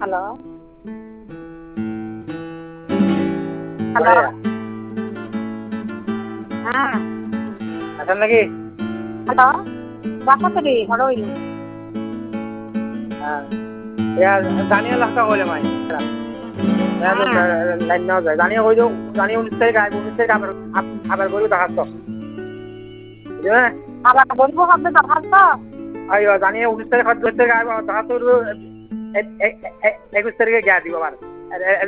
Hello hello হ্যাঁ আছেন নাকি? হ্যালো বাসাতরি হরই হ্যাঁ জানিয়ে লাখটা কইলে মাই হ্যাঁ লাইন নাও যায় জানিয়ে কই দিও জানিয়ে 19 তারিখ আইব 19 তারিখ আবার গরু দেখাচ্ছ বুঝলে আবার বলবো হবে দরকার তো আইও জানিয়ে 19 তারিখ 10 তারিখ আইব দেখাচ্ছ 21 তারিখে গিয়া দিব আবার